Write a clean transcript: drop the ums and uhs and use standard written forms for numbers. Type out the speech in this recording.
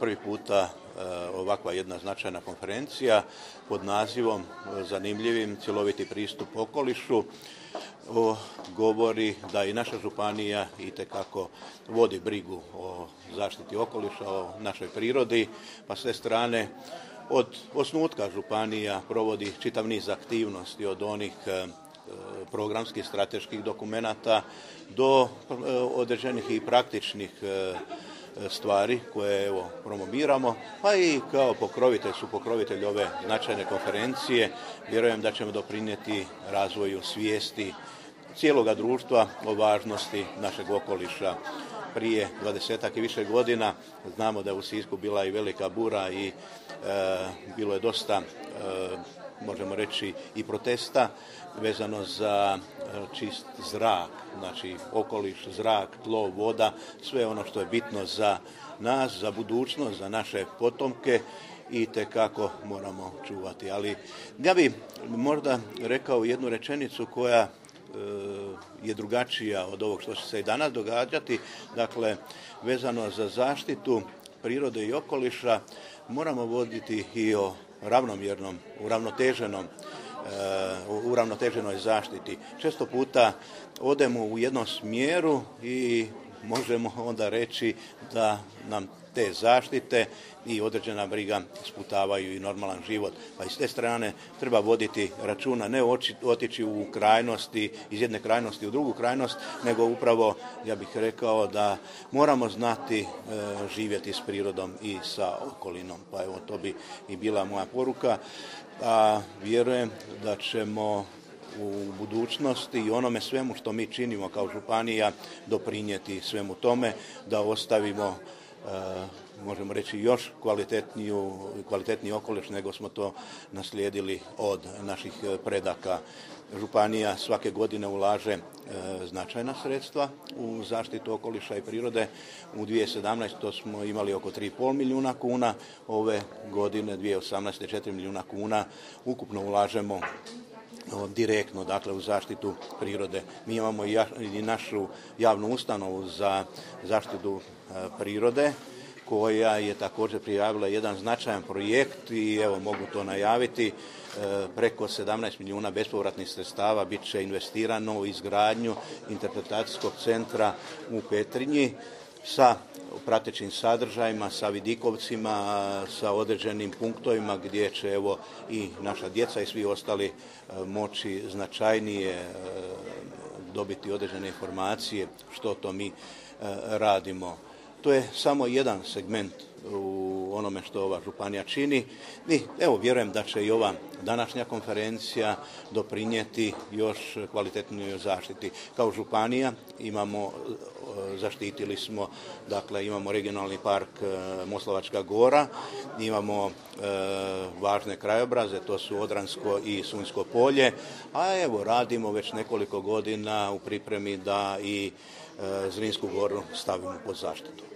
prvi puta ovakva jedna značajna konferencija pod nazivom zanimljivim cjeloviti pristup okolišu govori da i naša županija itekako vodi brigu o zaštiti okoliša, o našoj prirodi, pa s te strane od osnutka županija provodi čitav niz aktivnosti od onih programskih strateških dokumenata do određenih i praktičnih stvari koje evo promoviramo, pa i kao pokrovitelj ove značajne konferencije vjerujem da ćemo doprinijeti razvoju svijesti cijeloga društva o važnosti našeg okoliša. Prije 20-ak i više godina znamo da je u Sisku bila i velika bura i bilo je dosta možemo reći i protesta vezano za čist zrak, znači okoliš, zrak, tlo, voda, sve ono što je bitno za nas, za budućnost, za naše potomke i itekako moramo čuvati. Ali ja bih možda rekao jednu rečenicu koja je drugačija od ovog što će se i danas događati, dakle vezano za zaštitu prirode i okoliša moramo voditi i o ravnomjernom, uravnoteženoj zaštiti. Često puta odemo u jednom smjeru i možemo onda reći da nam te zaštite i određena briga sputavaju i normalan život. Pa iz te strane treba voditi računa, ne otići u krajnosti, iz jedne krajnosti u drugu krajnost, nego upravo, ja bih rekao, da moramo znati živjeti s prirodom i sa okolinom. Pa evo, to bi i bila moja poruka. A vjerujem da ćemo u budućnosti i onome svemu što mi činimo kao županija doprinijeti svemu tome, da ostavimo možemo reći još kvalitetniji okoliš nego smo to naslijedili od naših predaka. Županija svake godine ulaže značajna sredstva u zaštitu okoliša i prirode. U 2017. smo imali oko 3,5 milijuna kuna, ove godine 2018. 4 milijuna kuna. Ukupno ulažemo direktno, dakle, u zaštitu prirode. Mi imamo i našu javnu ustanovu za zaštitu prirode koja je također prijavila jedan značajan projekt i evo mogu to najaviti. Preko 17 milijuna bespovratnih sredstava bit će investirano u izgradnju interpretacijskog centra u Petrinji sa pratećim sadržajima, sa vidikovcima, sa određenim punktovima gdje će evo i naša djeca i svi ostali moći značajnije dobiti određene informacije što to mi radimo. To je samo jedan segment u onome što ova županija čini i evo vjerujem da će i ova današnja konferencija doprinijeti još kvalitetnijoj zaštiti. Kao županija zaštitili smo, dakle imamo regionalni park Moslavačka gora, imamo važne krajobraze, to su Odransko i Sunjsko polje, a evo radimo već nekoliko godina u pripremi da i Zrinsku goru stavimo pod zaštitu.